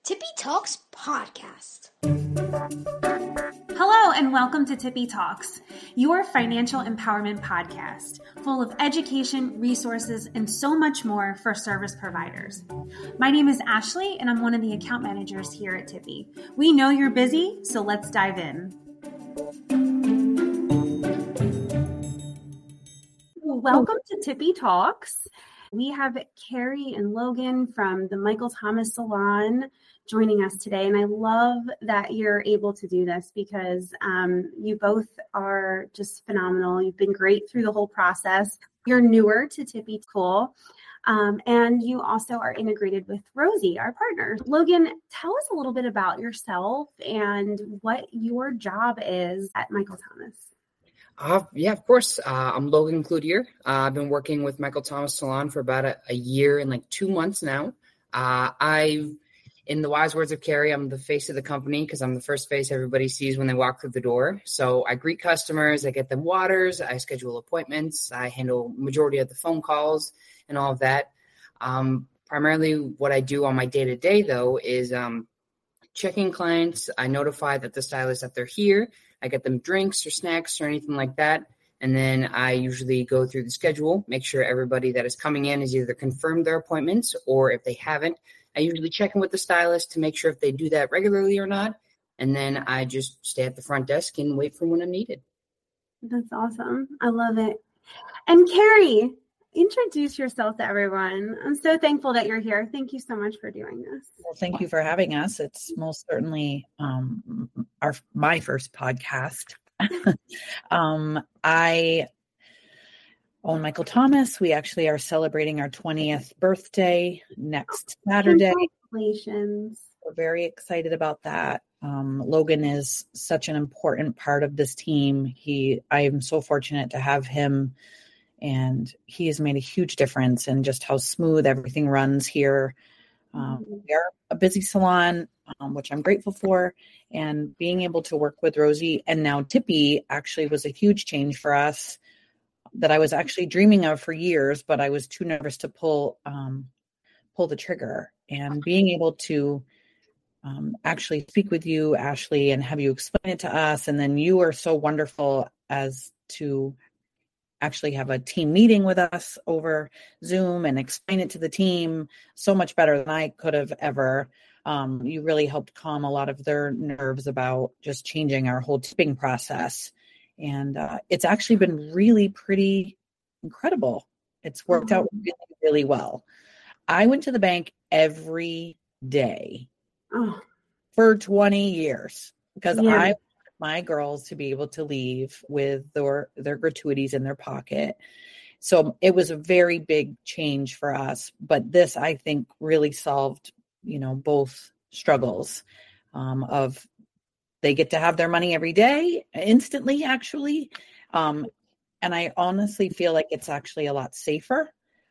Tippy Talks Podcast. Hello and welcome to Tippy Talks, your financial empowerment podcast, full of education, resources, and so much more for service providers. My name is Ashley and I'm one of the account managers here at Tippy. We know you're busy, so let's dive in. Welcome to Tippy Talks. We have Carrie and Logan from the Michael Thomas Salon joining us today. And I love that you're able to do this because you both are just phenomenal. You've been great through the whole process. You're newer to Tippy School. And you also are integrated with Rosie, our partner. Logan, tell us a little bit about yourself and what your job is at Michael Thomas. Yeah, of course. I'm Logan Cloutier. I've been working with Michael Thomas Salon for about a year and 2 months now. In the wise words of Carrie, I'm the face of the company because I'm the first face everybody sees when they walk through the door. So I greet customers, I get them waters, I schedule appointments, I handle majority of the phone calls and all of that. Primarily what I do on my day-to-day, though, is checking clients. I notify that the stylist that they're here. I get them drinks or snacks or anything like that. And then I usually go through the schedule, make sure everybody that is coming in has either confirmed their appointments, or if they haven't, I usually check in with the stylist to make sure if they do that regularly or not. And then I just stay at the front desk and wait for when I'm needed. That's awesome. I love it. And Carrie, introduce yourself to everyone. I'm so thankful that you're here. Thank you so much for doing this. Well, thank you for having us. It's most certainly my first podcast. I own Michael Thomas. We actually are celebrating our 20th birthday next Saturday. Congratulations. We're very excited about that. Logan is such an important part of this team. I am so fortunate to have him, and he has made a huge difference in just how smooth everything runs here. We are a busy salon, which I'm grateful for, and being able to work with Rosie and now Tippy actually was a huge change for us that I was actually dreaming of for years, but I was too nervous to pull the trigger. And being able to actually speak with you, Ashley, and have you explain it to us, and then you are so wonderful as to actually have a team meeting with us over Zoom and explain it to the team so much better than I could have ever. You really helped calm a lot of their nerves about just changing our whole tipping process. And it's actually been really pretty incredible. It's worked out really, really well. I went to the bank every day for 20 years because I want my girls to be able to leave with their gratuities in their pocket. So it was a very big change for us. But this, I think, really solved, both struggles of they get to have their money every day instantly, actually. And I honestly feel like it's actually a lot safer.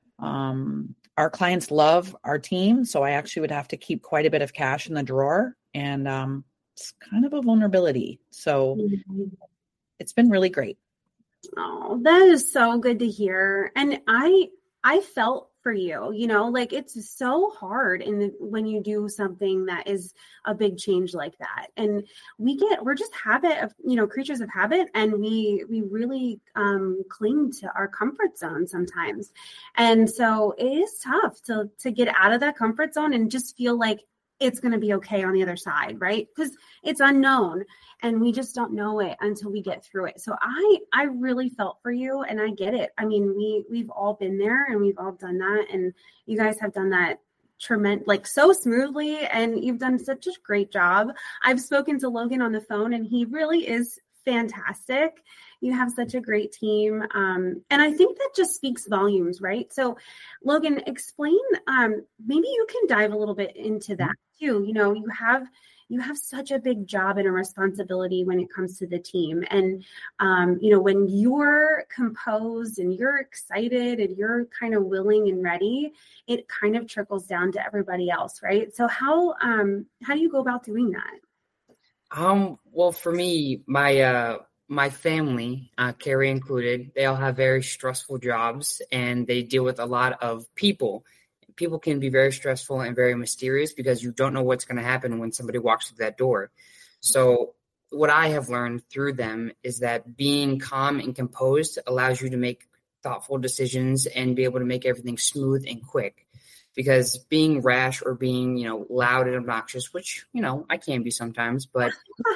Our clients love our team, so I actually would have to keep quite a bit of cash in the drawer, and it's kind of a vulnerability. So it's been really great. Oh, that is so good to hear. And I felt for you, it's so hard when you do something that is a big change like that. And we're just creatures of habit, and we really cling to our comfort zone sometimes. And so it is tough to get out of that comfort zone and just feel like it's going to be okay on the other side, right? Because it's unknown and we just don't know it until we get through it. So I really felt for you, and I get it. I mean, we've all been there and we've all done that, and you guys have done that so smoothly, and you've done such a great job. I've spoken to Logan on the phone, and he really is fantastic. You have such a great team. And I think that just speaks volumes, right? So Logan, explain, maybe you can dive a little bit into that too. You have such a big job and a responsibility when it comes to the team. And, when you're composed and you're excited and you're kind of willing and ready, it kind of trickles down to everybody else, right? So how do you go about doing that? Well, for me, my family, Carrie included, they all have very stressful jobs, and they deal with a lot of people people can be very stressful and very mysterious because you don't know what's going to happen when somebody walks through that door. So what I have learned through them is that being calm and composed allows you to make thoughtful decisions and be able to make everything smooth and quick. Because being rash or being, loud and obnoxious, which, I can be sometimes, but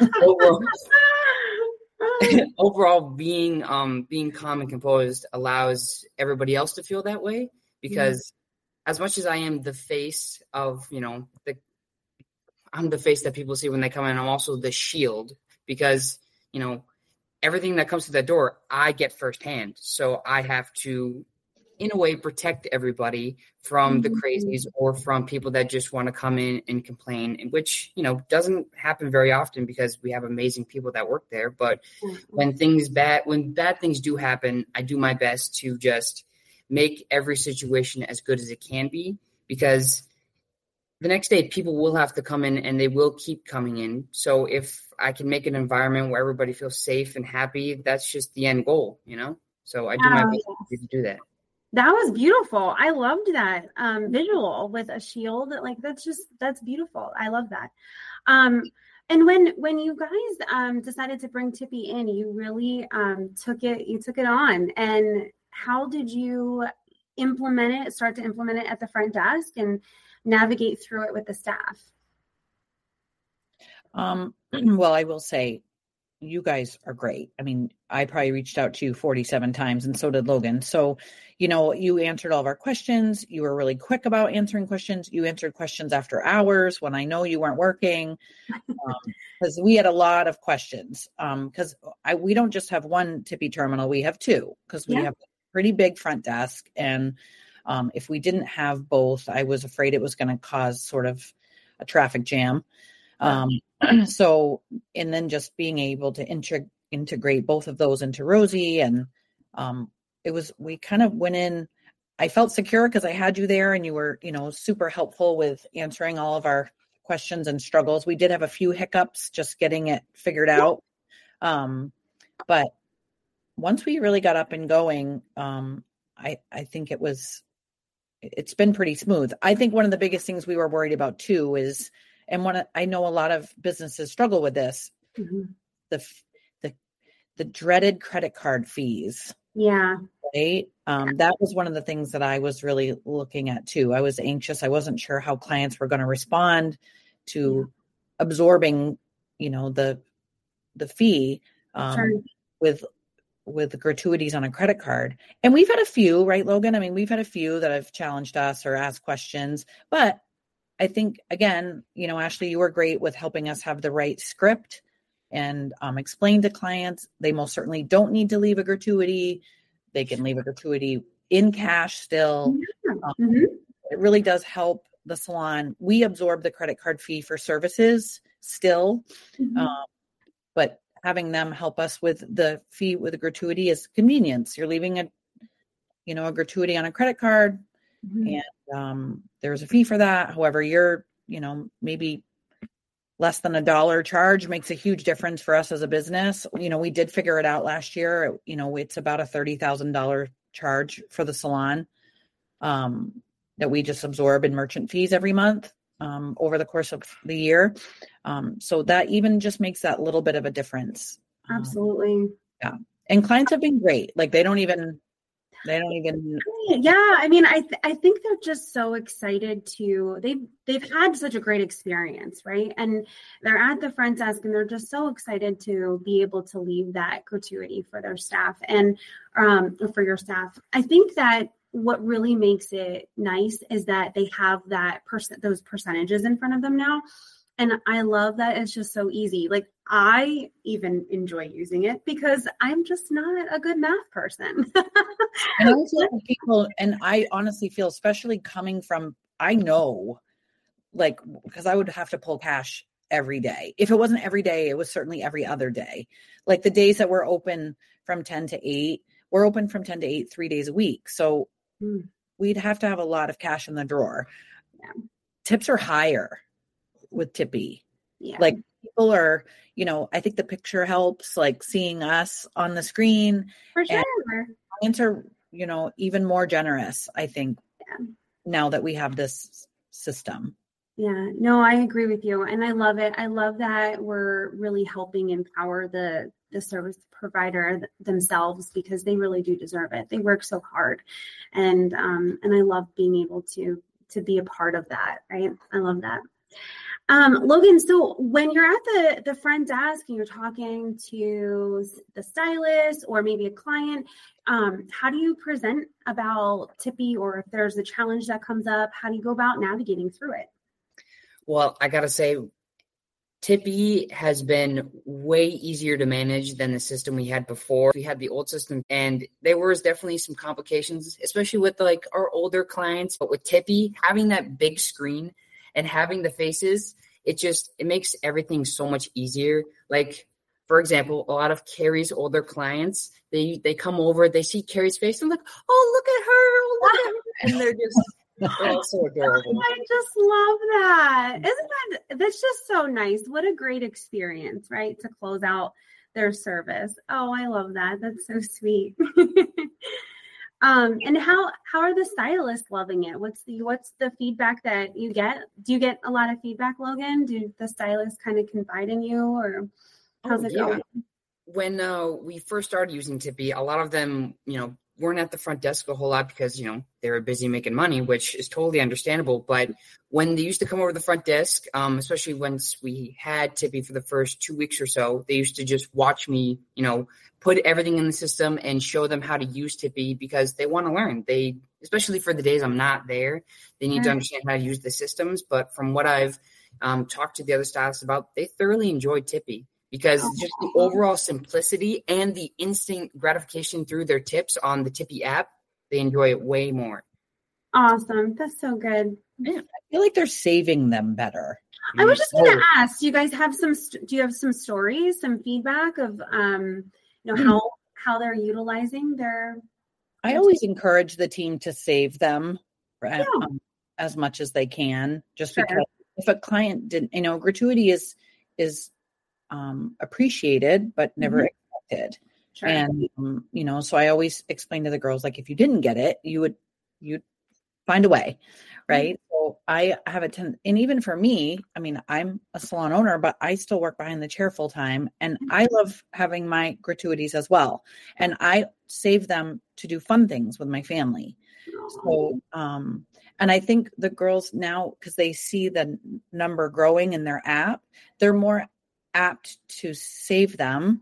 overall being calm and composed allows everybody else to feel that way. Because as much as I am the face of, I'm the face that people see when they come in, I'm also the shield because, everything that comes through that door, I get firsthand. So I have to, in a way, protect everybody from the crazies or from people that just want to come in and complain, which, doesn't happen very often because we have amazing people that work there. But when bad things do happen, I do my best to just make every situation as good as it can be, because the next day people will have to come in and they will keep coming in. So if I can make an environment where everybody feels safe and happy, that's just the end goal, So I do my best to do that. That was beautiful. I loved that visual with a shield. Like that's beautiful. I love that. And when you guys decided to bring Tippy in, you really took it on. And how did you start to implement it at the front desk and navigate through it with the staff? Well, I will say you guys are great. I mean, I probably reached out to you 47 times and so did Logan. So, you answered all of our questions. You were really quick about answering questions. You answered questions after hours when I know you weren't working, because we had a lot of questions. Because we don't just have one Tippy terminal, we have two, because we have a pretty big front desk. And if we didn't have both, I was afraid it was going to cause sort of a traffic jam. So, and then just being able to integrate both of those into Rosie, and we kind of went in, I felt secure because I had you there and you were, super helpful with answering all of our questions and struggles. We did have a few hiccups just getting it figured out. But once we really got up and going, I think it's been pretty smooth. I think one of the biggest things we were worried about too is, and I know a lot of businesses struggle with this, the dreaded credit card fees. Yeah. Right. That was one of the things that I was really looking at too. I was anxious. I wasn't sure how clients were going to respond to absorbing, the fee with gratuities on a credit card. And we've had a few, right, Logan? I mean, we've had a few that have challenged us or asked questions, but I think, again, Ashley, you were great with helping us have the right script and explain to clients they most certainly don't need to leave a gratuity. They can leave a gratuity in cash still. It really does help the salon. We absorb the credit card fee for services still, but having them help us with the fee with a gratuity is convenience. You're leaving a gratuity on a credit card, and there's a fee for that. However, you're, maybe less than $1 charge makes a huge difference for us as a business. We did figure it out last year. It's about a $30,000 charge for the salon that we just absorb in merchant fees every month over the course of the year. So that even just makes that little bit of a difference. Absolutely. Yeah. And clients have been great. Like they don't even. Yeah. I mean, I think they're just so excited they've had such a great experience, right? And they're at the front desk and they're just so excited to be able to leave that gratuity for their staff and for your staff. I think that what really makes it nice is that they have those percentages in front of them now. And I love that it's just so easy. Like I even enjoy using it because I'm just not a good math person. And I feel like people, and I honestly feel, especially coming from, I know, like, because I would have to pull cash every day. If it wasn't every day, it was certainly every other day. Like the days that we're open from 10 to 8, we're open from 10 to 8, 3 days a week. So we'd have to have a lot of cash in the drawer. Yeah. Tips are higher with Tippy. Yeah. Like people are, I think the picture helps, like seeing us on the screen. For sure. And clients are, even more generous, I think. Yeah. now that we have this system. Yeah, no, I agree with you. And I love it. I love that we're really helping empower the service provider themselves, because they really do deserve it. They work so hard. And I love being able to be a part of that, right? I love that. Logan, so when you're at the front desk and you're talking to the stylist or maybe a client, how do you present about Tippy, or if there's a challenge that comes up, how do you go about navigating through it? Well, I got to say, Tippy has been way easier to manage than the system we had before. We had the old system, and there was definitely some complications, especially with like our older clients. But with Tippy, having that big screen and having the faces, it makes everything so much easier. Like, for example, a lot of Carrie's older clients, they come over, they see Carrie's face, and like, oh, look at her, oh, look at her. And they're all so adorable. I just love that. That's just so nice. What a great experience, right? To close out their service. Oh, I love that. That's so sweet. And how are the stylists loving it? What's the feedback that you get? Do you get a lot of feedback, Logan? Do the stylists kind of confide in you, or how's it going? When we first started using Tippy, a lot of them, weren't at the front desk a whole lot because, they were busy making money, which is totally understandable. But when they used to come over to the front desk, especially once we had Tippy for the first 2 weeks or so, they used to just watch me, put everything in the system and show them how to use Tippy, because they want to learn. Especially for the days I'm not there, they need to understand how to use the systems. But from what I've talked to the other stylists about, they thoroughly enjoyed Tippy, because just the overall simplicity and the instant gratification through their tips on the Tippy app, they enjoy it way more. Awesome. That's so good. Yeah. I feel like they're saving them better. I was just going to ask, do you guys have do you have some stories, some feedback of, how they're utilizing their? I always encourage the team to save them as much as they can, just because if a client didn't, gratuity is appreciated, but never expected. Sure. And, so I always explain to the girls, like, if you didn't get it, you'd find a way. Right. So I have and even for me, I mean, I'm a salon owner, but I still work behind the chair full time, and I love having my gratuities as well. And I save them to do fun things with my family. So, and I think the girls now, because they see the number growing in their app, they're more apt to save them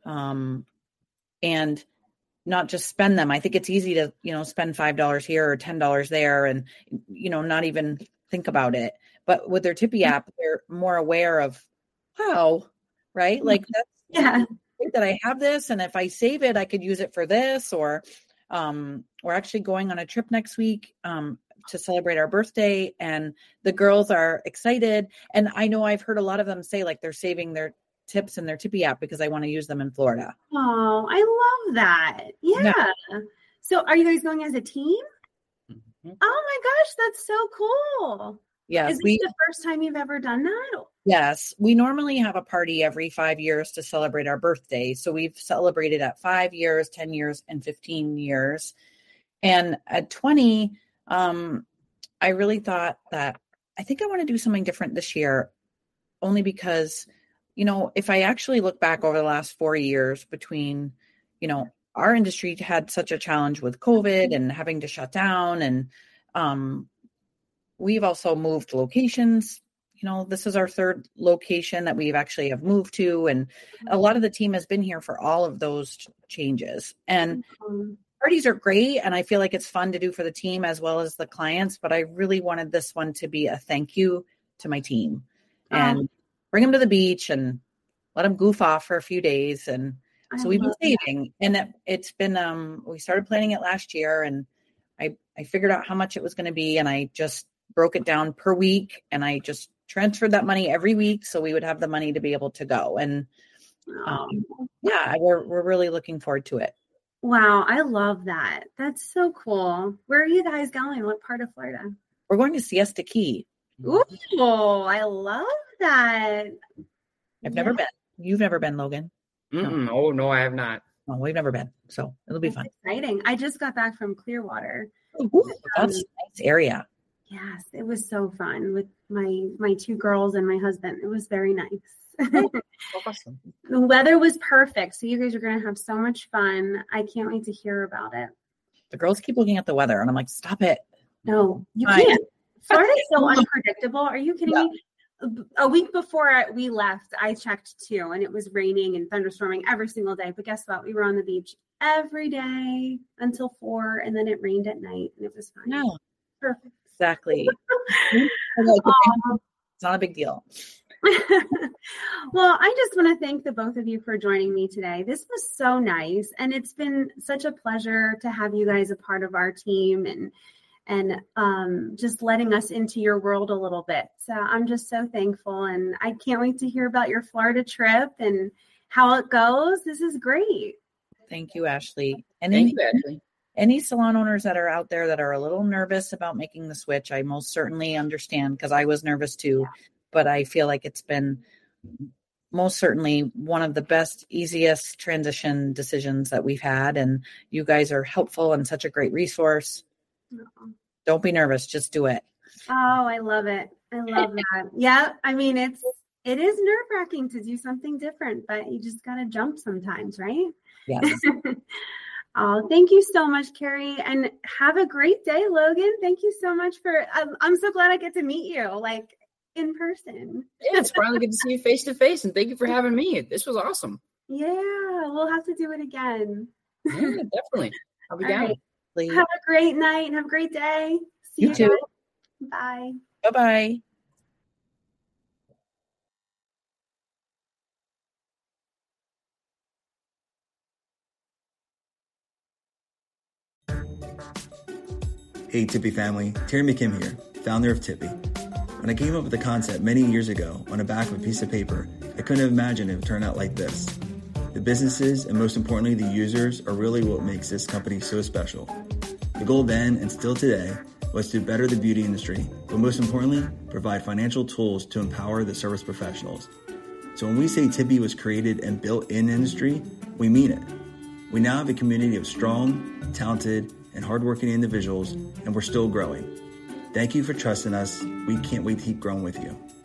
and not just spend them. I think it's easy to, spend $5 here or $10 there and, not even think about it. But with their Tippy app, they're more aware of how, right? Like, that's great that I have this. And if I save it, I could use it for this, or we're actually going on a trip next week to celebrate our birthday, and the girls are excited. And I know I've heard a lot of them say, like, they're saving their tips in their Tippy app because I want to use them in Florida. Oh, I love that. Yeah. So are you guys going as a team? Mm-hmm. Oh my gosh, that's so cool. Yes. Is this the first time you've ever done that? Yes. We normally have a party every 5 years to celebrate our birthday. So we've celebrated at 5 years, 10 years, and 15 years. And at 20, I really thought that I think I want to do something different this year, only because, if I actually look back over the last 4 years between, our industry had such a challenge with COVID and having to shut down. And we've also moved locations. This is our third location that we've actually have moved to. And a lot of the team has been here for all of those changes. And parties are great. And I feel like it's fun to do for the team as well as the clients. But I really wanted this one to be a thank you to my team and bring them to the beach and let them goof off for a few days. And so we've been saving, and it's been, we started planning it last year, and I figured out how much it was going to be. And I just broke it down per week, and I just transferred that money every week, so we would have the money to be able to go. And we're really looking forward to it. Wow. I love that. That's so cool. Where are you guys going? What part of Florida? We're going to Siesta Key. Ooh, I love that. I've never been. You've never been, Logan? No. Oh, no, I have not. No, we've never been. So it'll be fun. Exciting. I just got back from Clearwater. Ooh, that's a nice area. Yes, it was so fun with my two girls and my husband. It was very nice. Awesome. The weather was perfect, so you guys are going to have so much fun. I can't wait to hear about it. The girls keep looking at the weather, and I'm like, stop it. No, you can't. Florida's so unpredictable. Are you kidding me? A week before we left, I checked too, and it was raining and thunderstorming every single day. But guess what? We were on the beach every day until 4, and then it rained at night, and it was fine. No, Perfect. exactly. It's not a big deal. Well, I just want to thank the both of you for joining me today. This was so nice, and it's been such a pleasure to have you guys a part of our team and just letting us into your world a little bit. So I'm just so thankful, and I can't wait to hear about your Florida trip and how it goes. This is great. Thank you, Ashley. And Thank you, Ashley. any salon owners that are out there that are a little nervous about making the switch, I most certainly understand, because I was nervous too. But I feel like it's been most certainly one of the best, easiest transition decisions that we've had. And you guys are helpful and such a great resource. Oh. Don't be nervous. Just do it. Oh, I love it. I love that. Yeah. I mean, it is nerve-wracking to do something different, but you just got to jump sometimes, right? Yes. Oh, thank you so much, Carrie. And have a great day, Logan. Thank you so much I'm so glad I get to meet you like in person. Yeah, it's finally good to see you face to face, and thank you for having me. This was awesome. Yeah, we'll have to do it again. Yeah, definitely. I'll be All down. right. Have a great night and have a great day. See You too. Guys. Bye. Bye-bye. Hey Tippy family, Terry McKim here, founder of Tippy. When I came up with the concept many years ago on the back of a piece of paper, I couldn't have imagined it would turn out like this. The businesses, and most importantly the users, are really what makes this company so special. The goal then, and still today, was to better the beauty industry, but most importantly, provide financial tools to empower the service professionals. So when we say Tippy was created and built in industry, we mean it. We now have a community of strong, talented, and hardworking individuals, and we're still growing. Thank you for trusting us. We can't wait to keep growing with you.